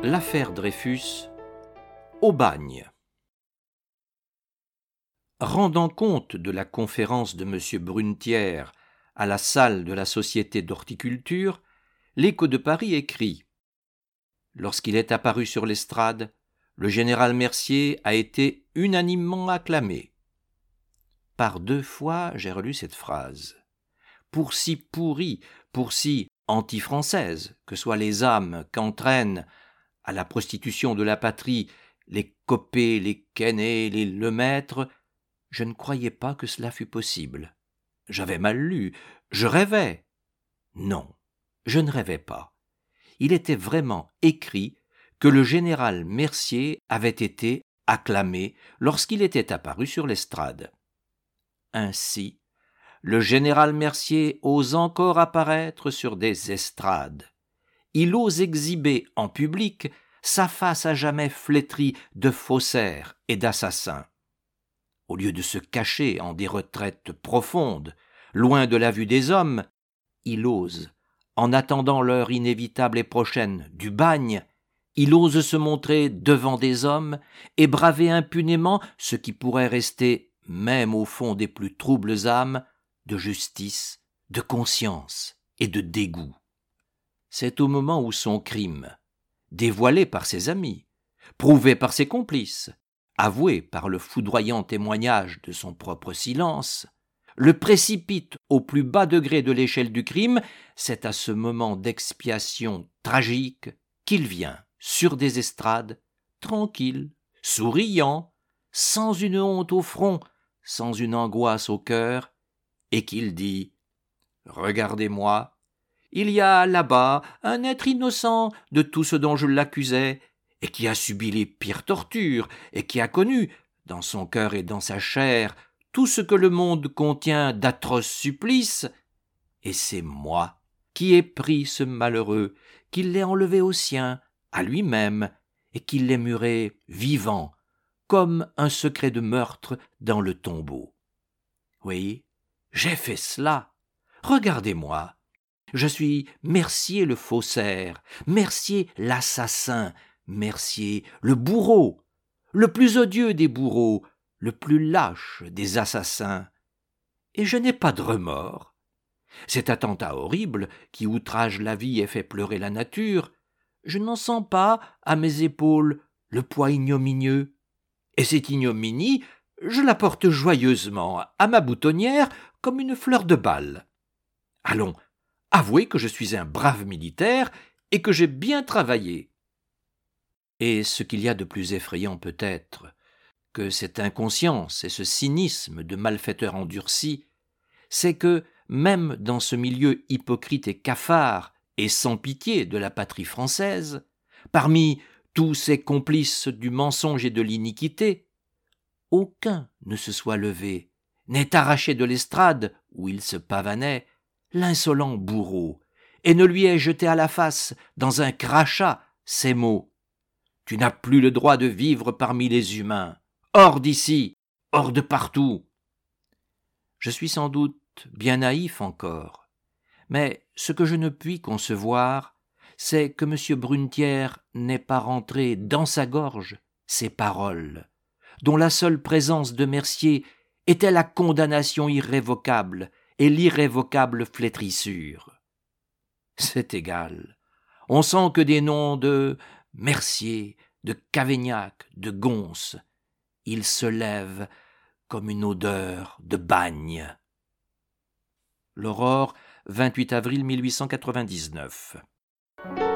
L'affaire Dreyfus au bagne. Rendant compte de la conférence de M. Brunetière à la salle de la Société d'horticulture, l'Écho de Paris écrit « Lorsqu'il est apparu sur l'estrade, le général Mercier a été unanimement acclamé. » Par 2 fois, j'ai relu cette phrase. Pour si pourrie, pour si anti-française que soient les âmes qu'entraînent à la prostitution de la patrie les Copé, les Quesnay, les Lemaître, je ne croyais pas que cela fût possible. J'avais mal lu, je rêvais. Non, je ne rêvais pas. Il était vraiment écrit que le général Mercier avait été acclamé lorsqu'il était apparu sur l'estrade. Ainsi, le général Mercier ose encore apparaître sur des estrades. Il ose exhiber en public sa face à jamais flétrie de faussaires et d'assassins. Au lieu de se cacher en des retraites profondes, loin de la vue des hommes, il ose, en attendant l'heure inévitable et prochaine du bagne, il ose se montrer devant des hommes et braver impunément ce qui pourrait rester, même au fond des plus troubles âmes, de justice, de conscience et de dégoût. C'est au moment où son crime, dévoilé par ses amis, prouvé par ses complices, avoué par le foudroyant témoignage de son propre silence, le précipite au plus bas degré de l'échelle du crime, c'est à ce moment d'expiation tragique qu'il vient, sur des estrades, tranquille, souriant, sans une honte au front, sans une angoisse au cœur, et qu'il dit « Regardez-moi, il y a là-bas un être innocent de tout ce dont je l'accusais, et qui a subi les pires tortures, et qui a connu, dans son cœur et dans sa chair, tout ce que le monde contient d'atroces supplices, et c'est moi qui ai pris ce malheureux, qui l'ai enlevé au sien, à lui-même, et qui l'ai muré vivant, comme un secret de meurtre dans le tombeau. Oui, j'ai fait cela. Regardez-moi. Je suis Mercier le faussaire, Mercier l'assassin, Mercier le bourreau, le plus odieux des bourreaux, le plus lâche des assassins. Et je n'ai pas de remords. Cet attentat horrible qui outrage la vie et fait pleurer la nature, je n'en sens pas à mes épaules le poids ignominieux. Et cette ignominie, je la porte joyeusement à ma boutonnière comme une fleur de bal. Allons, avouez que je suis un brave militaire et que j'ai bien travaillé. Et ce qu'il y a de plus effrayant peut-être que cette inconscience et ce cynisme de malfaiteur endurci, c'est que, même dans ce milieu hypocrite et cafard et sans pitié de la patrie française, parmi tous ces complices du mensonge et de l'iniquité, aucun ne se soit levé, n'ait arraché de l'estrade où il se pavanait l'insolent bourreau, et ne lui ait jeté à la face, dans un crachat, ces mots « Tu n'as plus le droit de vivre parmi les humains, hors d'ici, hors de partout !» Je suis sans doute bien naïf encore, mais ce que je ne puis concevoir, c'est que M. Brunetière n'ait pas rentré dans sa gorge ces paroles, dont la seule présence de Mercier était la condamnation irrévocable et l'irrévocable flétrissure. C'est égal. On sent que des noms de Mercier, de Cavaignac, de Gons, ils se lèvent comme une odeur de bagne. L'Aurore, 28 avril 1899.